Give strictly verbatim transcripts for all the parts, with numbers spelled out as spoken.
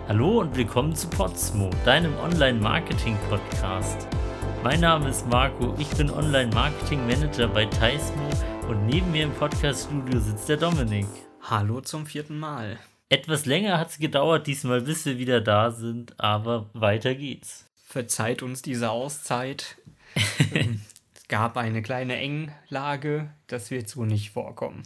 Hallo und willkommen zu Podsmo, deinem Online-Marketing-Podcast. Mein Name ist Marco, ich bin Online-Marketing-Manager bei Theismo und neben mir im Podcast-Studio sitzt der Dominik. Hallo zum vierten Mal. Etwas länger hat es gedauert diesmal, bis wir wieder da sind, aber weiter geht's. Verzeiht uns diese Auszeit. Es gab eine kleine Englage, das wird so nicht vorkommen.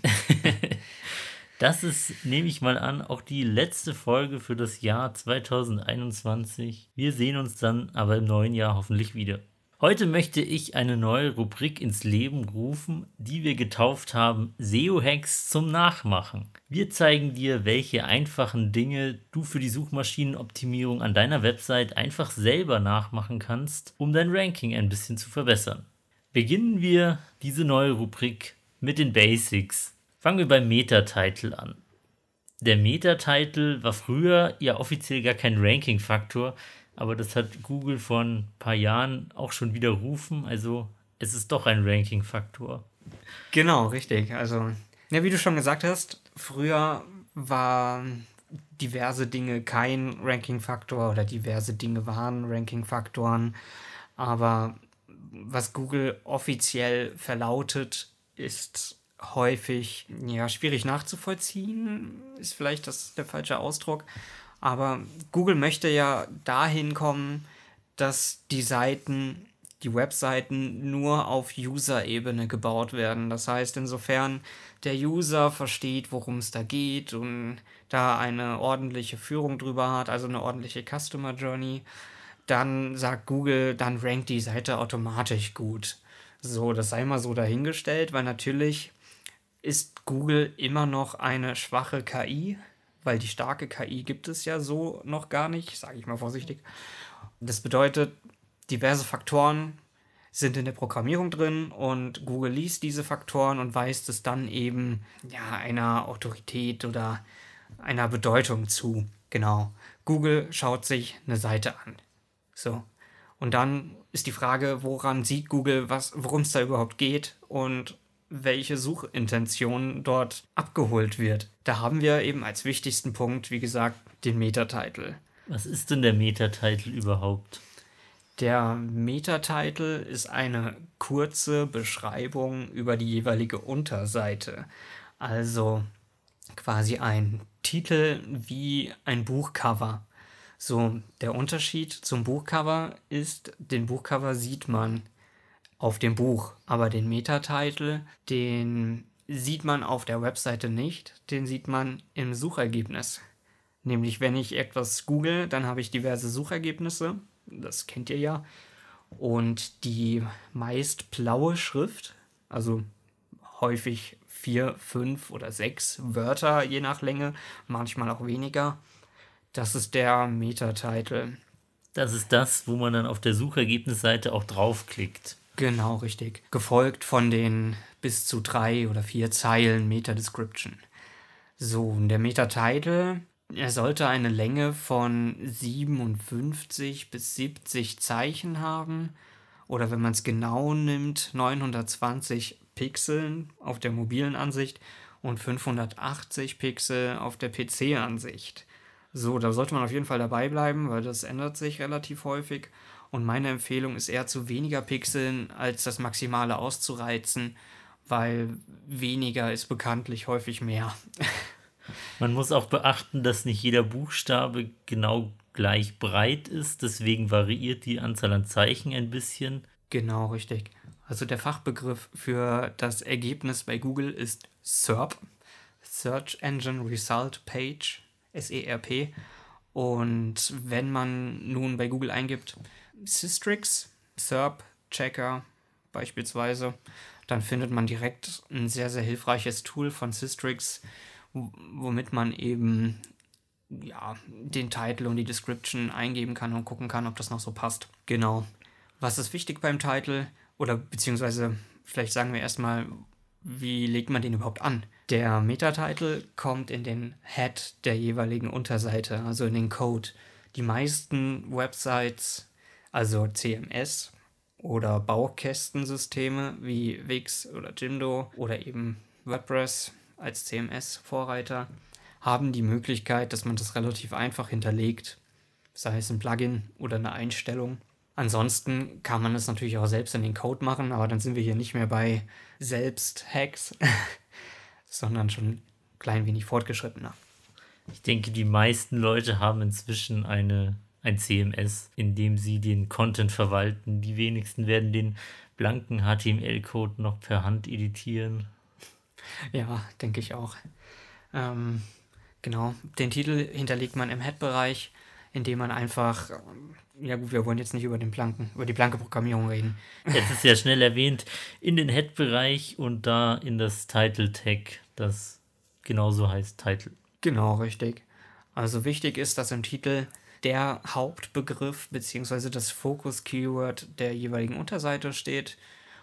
Das ist, nehme ich mal an, auch die letzte Folge für das Jahr zwanzig einundzwanzig. Wir sehen uns dann aber im neuen Jahr hoffentlich wieder. Heute möchte ich eine neue Rubrik ins Leben rufen, die wir getauft haben: S E O-Hacks zum Nachmachen. Wir zeigen dir, welche einfachen Dinge du für die Suchmaschinenoptimierung an deiner Website einfach selber nachmachen kannst, um dein Ranking ein bisschen zu verbessern. Beginnen wir diese neue Rubrik mit den Basics. Fangen wir beim Meta-Title an. Der Meta-Title war früher ja offiziell gar kein Ranking-Faktor, aber das hat Google vor ein paar Jahren auch schon widerrufen, also es ist doch ein Ranking-Faktor. Genau, richtig. Also, ja, wie du schon gesagt hast, früher waren diverse Dinge kein Ranking-Faktor oder diverse Dinge waren Ranking-Faktoren, aber was Google offiziell verlautet, ist häufig ja schwierig nachzuvollziehen, ist vielleicht das der falsche Ausdruck, aber Google möchte ja dahin kommen, dass die Seiten, die Webseiten nur auf User-Ebene gebaut werden. Das heißt, insofern der User versteht, worum es da geht und da eine ordentliche Führung drüber hat, also eine ordentliche Customer Journey, dann sagt Google, dann rankt die Seite automatisch gut. So, das sei mal so dahingestellt, weil natürlich ist Google immer noch eine schwache K I, weil die starke K I gibt es ja so noch gar nicht, sage ich mal vorsichtig. Das bedeutet, diverse Faktoren sind in der Programmierung drin und Google liest diese Faktoren und weist es dann eben ja, einer Autorität oder einer Bedeutung zu. Genau. Google schaut sich eine Seite an. So. Und dann ist die Frage, woran sieht Google, worum es da überhaupt geht und welche Suchintention dort abgeholt wird. Da haben wir eben als wichtigsten Punkt, wie gesagt, den Meta-Title. Was ist denn der Meta-Title überhaupt? Der Meta-Title ist eine kurze Beschreibung über die jeweilige Unterseite. Also quasi ein Titel wie ein Buchcover. So, der Unterschied zum Buchcover ist, den Buchcover sieht man auf dem Buch, aber den Meta-Title, den sieht man auf der Webseite nicht, den sieht man im Suchergebnis. Nämlich, wenn ich etwas google, dann habe ich diverse Suchergebnisse, das kennt ihr ja, und die meist blaue Schrift, also häufig vier, fünf oder sechs Wörter je nach Länge, manchmal auch weniger, das ist der Meta-Title. Das ist das, wo man dann auf der Suchergebnisseite auch draufklickt. Genau, richtig. Gefolgt von den bis zu drei oder vier Zeilen Meta-Description. So, und der Meta-Title, er sollte eine Länge von siebenundfünfzig bis siebzig Zeichen haben. Oder wenn man es genau nimmt, neunhundertzwanzig Pixeln auf der mobilen Ansicht und fünfhundertachtzig Pixel auf der P C-Ansicht. So, da sollte man auf jeden Fall dabei bleiben, weil das ändert sich relativ häufig. Und meine Empfehlung ist eher zu weniger Pixeln, als das Maximale auszureizen, weil weniger ist bekanntlich häufig mehr. Man muss auch beachten, dass nicht jeder Buchstabe genau gleich breit ist, deswegen variiert die Anzahl an Zeichen ein bisschen. Genau, richtig. Also der Fachbegriff für das Ergebnis bei Google ist S E R P, Search Engine Result Page, S E R P. Und wenn man nun bei Google eingibt, Sistrix, S E R P-Checker beispielsweise, dann findet man direkt ein sehr, sehr hilfreiches Tool von Sistrix, womit man eben ja, den Titel und die Description eingeben kann und gucken kann, ob das noch so passt. Genau. Was ist wichtig beim Titel? Oder beziehungsweise vielleicht sagen wir erstmal, wie legt man den überhaupt an? Der Meta-Title kommt in den Head der jeweiligen Unterseite, also in den Code. Die meisten Websites, also C M S oder Baukästensysteme wie Wix oder Jimdo oder eben WordPress als C M S-Vorreiter, haben die Möglichkeit, dass man das relativ einfach hinterlegt, sei es ein Plugin oder eine Einstellung. Ansonsten kann man es natürlich auch selbst in den Code machen, aber dann sind wir hier nicht mehr bei Selbst-Hacks, sondern schon ein klein wenig fortgeschrittener. Ich denke, die meisten Leute haben inzwischen eine, ein C M S, in dem sie den Content verwalten. Die wenigsten werden den blanken H T M L-Code noch per Hand editieren. Ja, denke ich auch. Ähm, genau, den Titel hinterlegt man im Head-Bereich, indem man einfach, ja gut, wir wollen jetzt nicht über den blanken, über die blanke Programmierung reden. Jetzt ist ja schnell erwähnt, in den Head-Bereich und da in das Title-Tag, das genauso heißt Title. Genau, richtig. Also wichtig ist, dass im Titel der Hauptbegriff bzw. das Fokus-Keyword der jeweiligen Unterseite steht.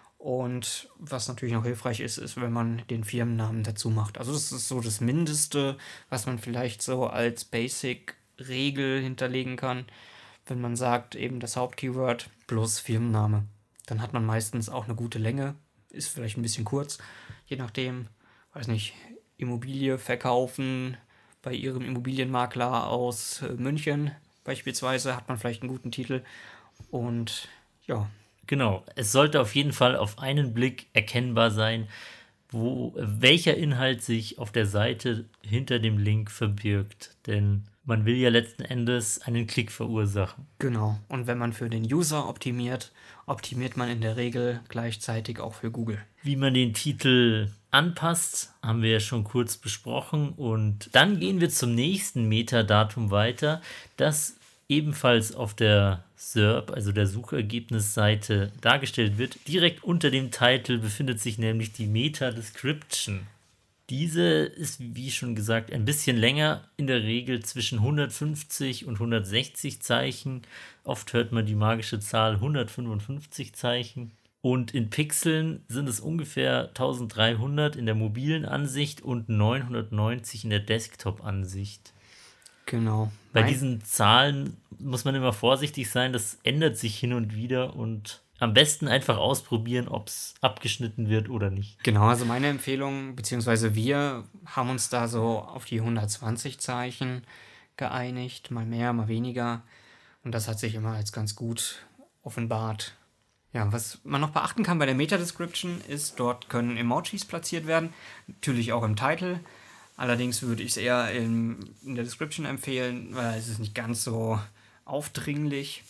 Und was natürlich noch hilfreich ist, ist, wenn man den Firmennamen dazu macht. Also das ist so das Mindeste, was man vielleicht so als Basic-Regel hinterlegen kann. Wenn man sagt, eben das Hauptkeyword plus Firmenname. Dann hat man meistens auch eine gute Länge. Ist vielleicht ein bisschen kurz, je nachdem, weiß nicht, Immobilie verkaufen bei ihrem Immobilienmakler aus München beispielsweise, hat man vielleicht einen guten Titel. Und ja. Genau, es sollte auf jeden Fall auf einen Blick erkennbar sein, wo welcher Inhalt sich auf der Seite hinter dem Link verbirgt. Denn man will ja letzten Endes einen Klick verursachen. Genau, und wenn man für den User optimiert, optimiert man in der Regel gleichzeitig auch für Google. Wie man den Titel anpasst, haben wir ja schon kurz besprochen. Und dann gehen wir zum nächsten Metadatum weiter, das ebenfalls auf der S E R P, also der Suchergebnisseite, dargestellt wird. Direkt unter dem Titel befindet sich nämlich die Meta-Description. Diese ist, wie schon gesagt, ein bisschen länger, in der Regel zwischen hundertfünfzig und hundertsechzig Zeichen. Oft hört man die magische Zahl hundertfünfundfünfzig Zeichen. Und in Pixeln sind es ungefähr eintausenddreihundert in der mobilen Ansicht und neunhundertneunzig in der Desktop-Ansicht. Genau. Bei diesen Zahlen muss man immer vorsichtig sein, das ändert sich hin und wieder und am besten einfach ausprobieren, ob es abgeschnitten wird oder nicht. Genau, also meine Empfehlung, beziehungsweise wir haben uns da so auf die hundertzwanzig Zeichen geeinigt, mal mehr, mal weniger. Und das hat sich immer als ganz gut offenbart. Ja, was man noch beachten kann bei der Meta-Description ist, dort können Emojis platziert werden, natürlich auch im Title. Allerdings würde ich es eher in, in der Description empfehlen, weil es ist nicht ganz so aufdringlich.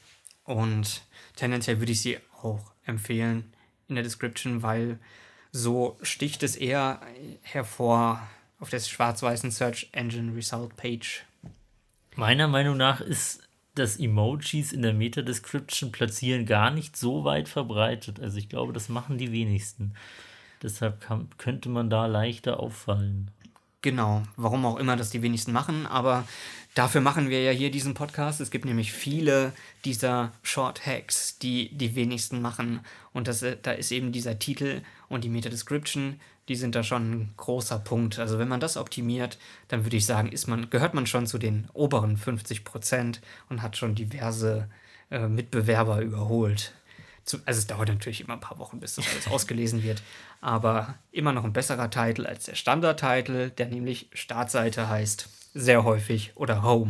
Und tendenziell würde ich sie auch empfehlen in der Description, weil so sticht es eher hervor auf der schwarz-weißen Search Engine Result Page. Meiner Meinung nach ist das Emojis in der Meta-Description platzieren gar nicht so weit verbreitet. Also ich glaube, das machen die wenigsten. Deshalb kann, könnte man da leichter auffallen. Genau, warum auch immer das die wenigsten machen, aber dafür machen wir ja hier diesen Podcast. Es gibt nämlich viele dieser Short-Hacks, die die wenigsten machen. Und das, da ist eben dieser Titel und die Meta-Description, die sind da schon ein großer Punkt. Also wenn man das optimiert, dann würde ich sagen, ist man, gehört man schon zu den oberen fünfzig Prozent und hat schon diverse äh, Mitbewerber überholt. Also es dauert natürlich immer ein paar Wochen, bis das alles ausgelesen wird, aber immer noch ein besserer Titel als der Standard-Titel, der nämlich Startseite heißt, sehr häufig, oder Home.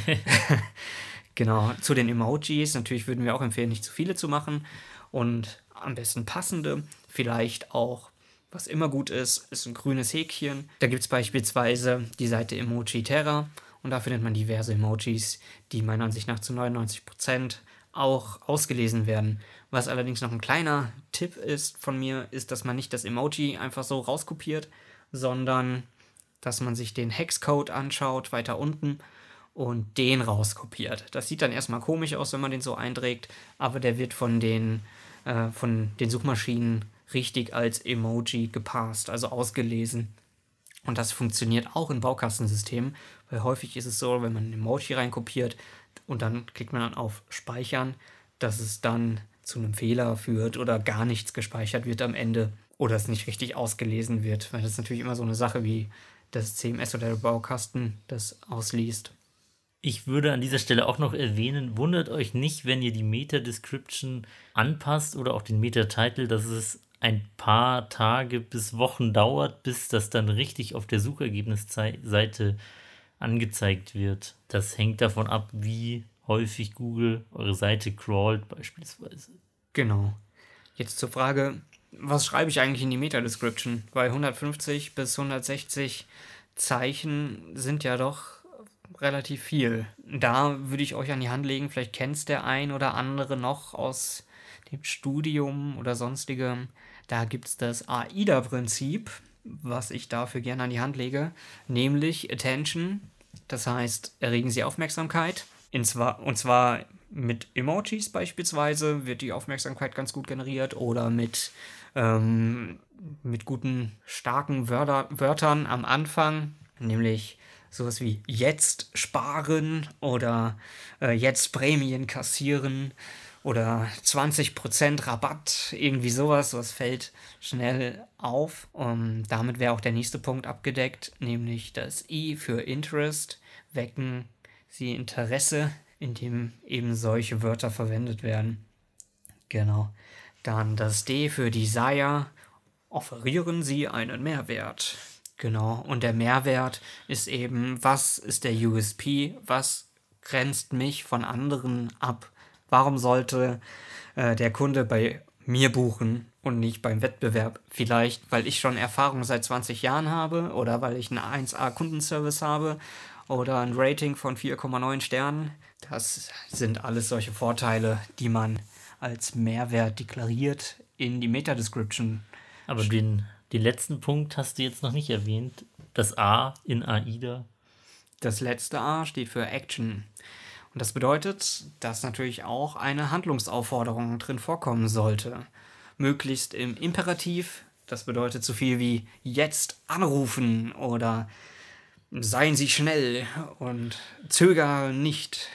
Genau, zu den Emojis, natürlich würden wir auch empfehlen, nicht zu viele zu machen und am besten passende, vielleicht auch, was immer gut ist, ist ein grünes Häkchen. Da gibt es beispielsweise die Seite Emoji Terra und da findet man diverse Emojis, die meiner Ansicht nach zu neunundneunzig Prozent auch ausgelesen werden. Was allerdings noch ein kleiner Tipp ist von mir, ist, dass man nicht das Emoji einfach so rauskopiert, sondern dass man sich den Hexcode anschaut, weiter unten, und den rauskopiert. Das sieht dann erstmal komisch aus, wenn man den so einträgt, aber der wird von den, äh, von den Suchmaschinen richtig als Emoji gepasst, also ausgelesen. Und das funktioniert auch in Baukastensystemen, weil häufig ist es so, wenn man ein Emoji reinkopiert und dann klickt man dann auf Speichern, dass es dann zu einem Fehler führt oder gar nichts gespeichert wird am Ende oder es nicht richtig ausgelesen wird, weil das ist natürlich immer so eine Sache, wie das C M S oder der Baukasten das ausliest. Ich würde an dieser Stelle auch noch erwähnen, wundert euch nicht, wenn ihr die Meta-Description anpasst oder auch den Meta-Title, dass es ein paar Tage bis Wochen dauert, bis das dann richtig auf der Suchergebnisseite angezeigt wird. Das hängt davon ab, wie häufig Google eure Seite crawlt beispielsweise. Genau. Jetzt zur Frage, was schreibe ich eigentlich in die Meta-Description? Weil hundertfünfzig bis hundertsechzig Zeichen sind ja doch relativ viel. Da würde ich euch an die Hand legen, vielleicht kennt es der ein oder andere noch aus dem Studium oder sonstigem. Da gibt es das AIDA-Prinzip, was ich dafür gerne an die Hand lege, nämlich Attention, das heißt, erregen Sie Aufmerksamkeit, und zwar, und zwar mit Emojis beispielsweise wird die Aufmerksamkeit ganz gut generiert oder mit, ähm, mit guten, starken Wörter, Wörtern am Anfang, nämlich sowas wie jetzt sparen oder äh, jetzt Prämien kassieren oder zwanzig Prozent Rabatt, irgendwie sowas, sowas fällt schnell auf. Um, damit wäre auch der nächste Punkt abgedeckt, nämlich das I für Interest, wecken Sie Interesse, indem eben solche Wörter verwendet werden. Genau. Dann das D für Desire, offerieren Sie einen Mehrwert. Genau, und der Mehrwert ist eben, was ist der U S P, was grenzt mich von anderen ab? Warum sollte äh, der Kunde bei mir buchen und nicht beim Wettbewerb? Vielleicht, weil ich schon Erfahrung seit zwanzig Jahren habe oder weil ich einen eins A Kundenservice habe oder ein Rating von vier Komma neun Sternen. Das sind alles solche Vorteile, die man als Mehrwert deklariert in die Meta-Description. Aber den, den letzten Punkt hast du jetzt noch nicht erwähnt. Das A in AIDA. Das letzte A steht für Action. Und das bedeutet, dass natürlich auch eine Handlungsaufforderung drin vorkommen sollte. Möglichst im Imperativ, das bedeutet so viel wie jetzt anrufen oder seien Sie schnell und zögern nicht.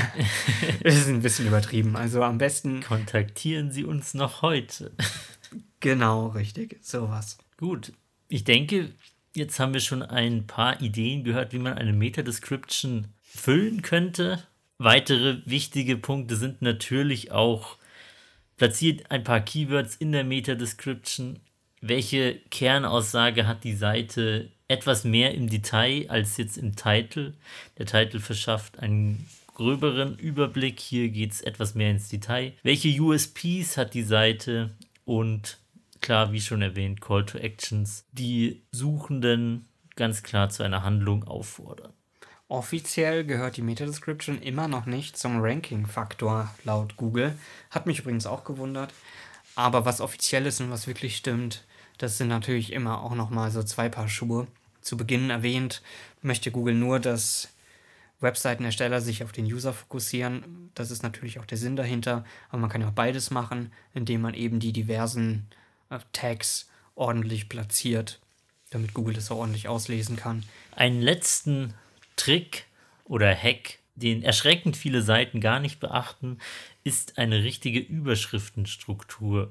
Das ist ein bisschen übertrieben. Also am besten kontaktieren Sie uns noch heute. Genau, richtig. Sowas. Gut. Ich denke, jetzt haben wir schon ein paar Ideen gehört, wie man eine Meta-Description füllen könnte. Weitere wichtige Punkte sind natürlich auch, platziert ein paar Keywords in der Meta-Description. Welche Kernaussage hat die Seite etwas mehr im Detail als jetzt im Titel? Der Titel verschafft einen gröberen Überblick. Hier geht es etwas mehr ins Detail. Welche U S Ps hat die Seite? Und klar, wie schon erwähnt, Call to Actions, die Suchenden ganz klar zu einer Handlung auffordern. Offiziell gehört die Meta-Description immer noch nicht zum Ranking-Faktor laut Google. Hat mich übrigens auch gewundert. Aber was offiziell ist und was wirklich stimmt, das sind natürlich immer auch nochmal so zwei Paar Schuhe. Zu Beginn erwähnt, möchte Google nur, dass Webseitenersteller sich auf den User fokussieren. Das ist natürlich auch der Sinn dahinter. Aber man kann ja auch beides machen, indem man eben die diversen äh, Tags ordentlich platziert, damit Google das auch ordentlich auslesen kann. Einen letzten Trick oder Hack, den erschreckend viele Seiten gar nicht beachten, ist eine richtige Überschriftenstruktur.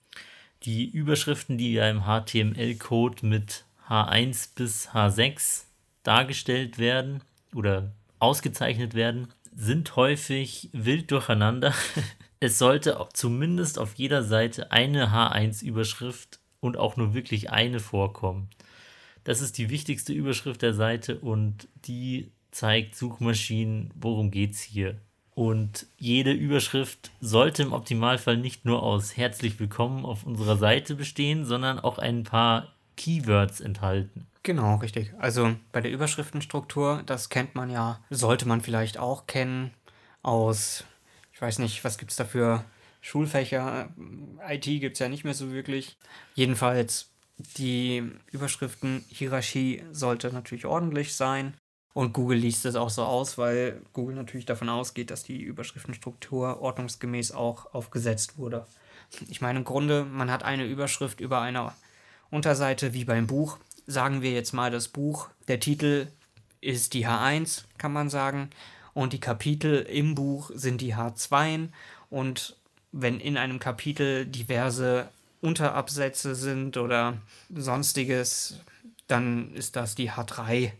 Die Überschriften, die ja im H T M L-Code mit H eins bis H sechs dargestellt werden oder ausgezeichnet werden, sind häufig wild durcheinander. Es sollte auch zumindest auf jeder Seite eine H eins Überschrift und auch nur wirklich eine vorkommen. Das ist die wichtigste Überschrift der Seite und die zeigt Suchmaschinen, worum geht's hier. Und jede Überschrift sollte im Optimalfall nicht nur aus herzlich willkommen auf unserer Seite bestehen, sondern auch ein paar Keywords enthalten. Genau, richtig. Also bei der Überschriftenstruktur, das kennt man ja, sollte man vielleicht auch kennen aus, ich weiß nicht, was gibt es da für Schulfächer, I T gibt es ja nicht mehr so wirklich. Jedenfalls, die Überschriftenhierarchie sollte natürlich ordentlich sein. Und Google liest es auch so aus, weil Google natürlich davon ausgeht, dass die Überschriftenstruktur ordnungsgemäß auch aufgesetzt wurde. Ich meine, im Grunde, man hat eine Überschrift über einer Unterseite wie beim Buch. Sagen wir jetzt mal das Buch. Der Titel ist die H eins, kann man sagen. Und die Kapitel im Buch sind die H zwei. Und wenn in einem Kapitel diverse Unterabsätze sind oder sonstiges, dann ist das die H drei.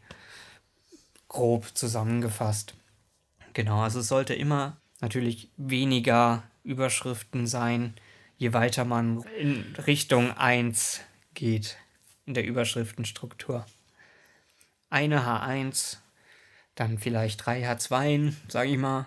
Grob zusammengefasst. Genau, also es sollte immer natürlich weniger Überschriften sein, je weiter man in Richtung eins geht in der Überschriftenstruktur. Eine H eins, dann vielleicht drei H zwei, sage ich mal,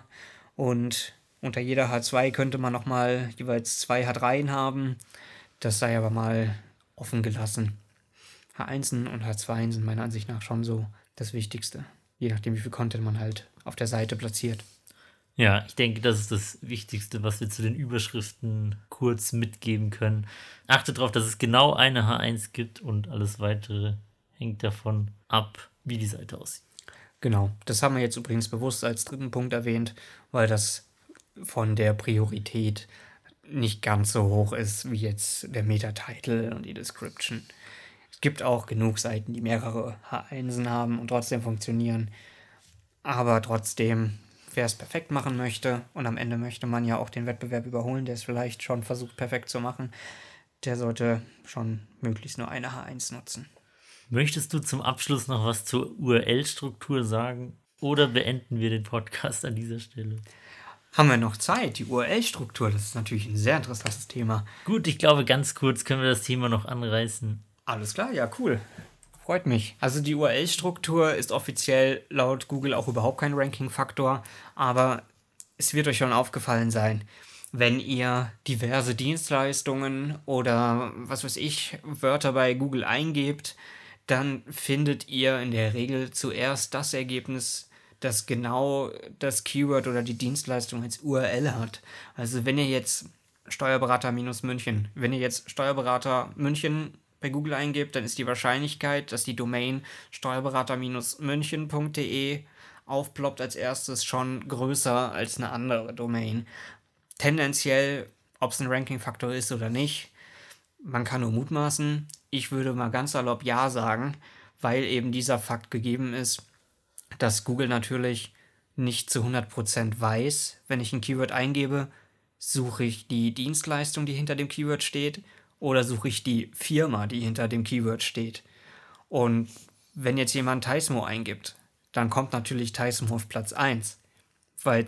und unter jeder H zwei könnte man nochmal jeweils zwei H drei haben. Das sei aber mal offen gelassen. H eins und H zwei sind meiner Ansicht nach schon so das Wichtigste. Je nachdem, wie viel Content man halt auf der Seite platziert. Ja, ich denke, das ist das Wichtigste, was wir zu den Überschriften kurz mitgeben können. Achte darauf, dass es genau eine H eins gibt und alles Weitere hängt davon ab, wie die Seite aussieht. Genau, das haben wir jetzt übrigens bewusst als dritten Punkt erwähnt, weil das von der Priorität nicht ganz so hoch ist wie jetzt der Meta-Title und die Description. Es gibt auch genug Seiten, die mehrere H eins haben und trotzdem funktionieren. Aber trotzdem, wer es perfekt machen möchte, und am Ende möchte man ja auch den Wettbewerb überholen, der es vielleicht schon versucht perfekt zu machen, der sollte schon möglichst nur eine H eins nutzen. Möchtest du zum Abschluss noch was zur U R L-Struktur sagen oder beenden wir den Podcast an dieser Stelle? Haben wir noch Zeit? Die U R L-Struktur, das ist natürlich ein sehr interessantes Thema. Gut, ich glaube, ganz kurz können wir das Thema noch anreißen. Alles klar, ja, cool. Freut mich. Also die U R L-Struktur ist offiziell laut Google auch überhaupt kein Ranking-Faktor, aber es wird euch schon aufgefallen sein, wenn ihr diverse Dienstleistungen oder was weiß ich, Wörter bei Google eingebt, dann findet ihr in der Regel zuerst das Ergebnis, das genau das Keyword oder die Dienstleistung als U R L hat. Also wenn ihr jetzt Steuerberater minus München, wenn ihr jetzt Steuerberater München bei Google eingebt, dann ist die Wahrscheinlichkeit, dass die Domain steuerberater münchen punkt de aufploppt als erstes schon größer als eine andere Domain. Tendenziell, ob es ein Ranking-Faktor ist oder nicht, man kann nur mutmaßen. Ich würde mal ganz salopp ja sagen, weil eben dieser Fakt gegeben ist, dass Google natürlich nicht zu hundert Prozent weiß, wenn ich ein Keyword eingebe, suche ich die Dienstleistung, die hinter dem Keyword steht, oder suche ich die Firma, die hinter dem Keyword steht. Und wenn jetzt jemand Taismo eingibt, dann kommt natürlich Taismo auf Platz eins, weil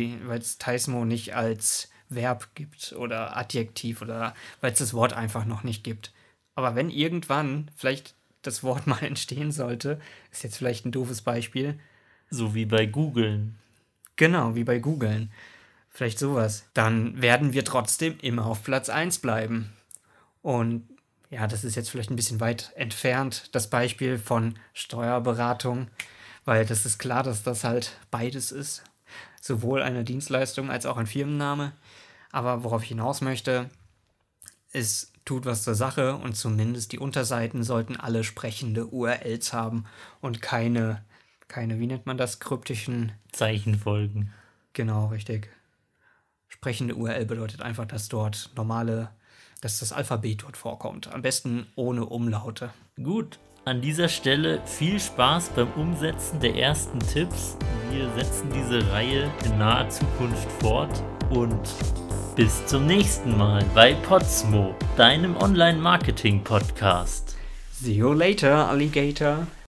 es Taismo nicht als Verb gibt oder Adjektiv oder weil es das Wort einfach noch nicht gibt. Aber wenn irgendwann vielleicht das Wort mal entstehen sollte, ist jetzt vielleicht ein doofes Beispiel. So wie bei Googlen. Genau, wie bei Googlen. Vielleicht sowas. Dann werden wir trotzdem immer auf Platz eins bleiben. Und ja, das ist jetzt vielleicht ein bisschen weit entfernt, das Beispiel von Steuerberatung, weil das ist klar, dass das halt beides ist. Sowohl eine Dienstleistung als auch ein Firmenname. Aber worauf ich hinaus möchte, es tut was zur Sache und zumindest die Unterseiten sollten alle sprechende U R Ls haben und keine, keine, wie nennt man das, kryptischen Zeichenfolgen. Genau, richtig. Sprechende U R L bedeutet einfach, dass dort normale, dass das Alphabet dort vorkommt. Am besten ohne Umlaute. Gut, an dieser Stelle viel Spaß beim Umsetzen der ersten Tipps. Wir setzen diese Reihe in naher Zukunft fort und bis zum nächsten Mal bei Podsmo, deinem Online-Marketing-Podcast. See you later, Alligator.